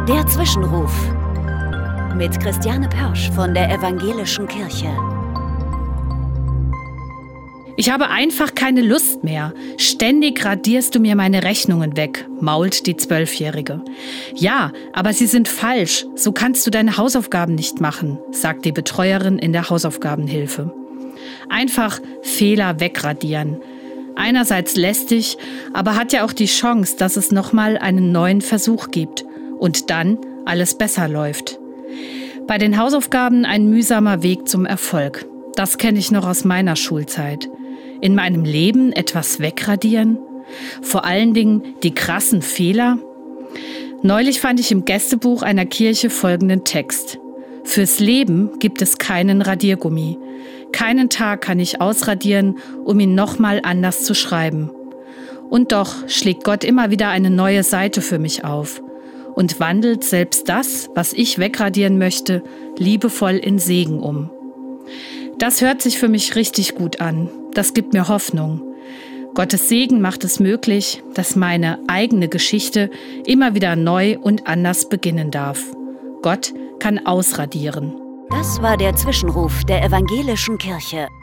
Der Zwischenruf mit Christiane Pörsch von der Evangelischen Kirche. Ich habe einfach keine Lust mehr. Ständig radierst du mir meine Rechnungen weg, mault die 12-Jährige. Ja, aber sie sind falsch. So kannst du deine Hausaufgaben nicht machen, sagt die Betreuerin in der Hausaufgabenhilfe. Einfach Fehler wegradieren. Einerseits lästig, aber hat ja auch die Chance, dass es nochmal einen neuen Versuch gibt und dann alles besser läuft. Bei den Hausaufgaben ein mühsamer Weg zum Erfolg. Das kenne ich noch aus meiner Schulzeit. In meinem Leben etwas wegradieren? Vor allen Dingen die krassen Fehler? Neulich fand ich im Gästebuch einer Kirche folgenden Text. Fürs Leben gibt es keinen Radiergummi. Keinen Tag kann ich ausradieren, um ihn nochmal anders zu schreiben. Und doch schlägt Gott immer wieder eine neue Seite für mich auf und wandelt selbst das, was ich wegradieren möchte, liebevoll in Segen um. Das hört sich für mich richtig gut an. Das gibt mir Hoffnung. Gottes Segen macht es möglich, dass meine eigene Geschichte immer wieder neu und anders beginnen darf. Gott kann ausradieren. Das war der Zwischenruf der Evangelischen Kirche.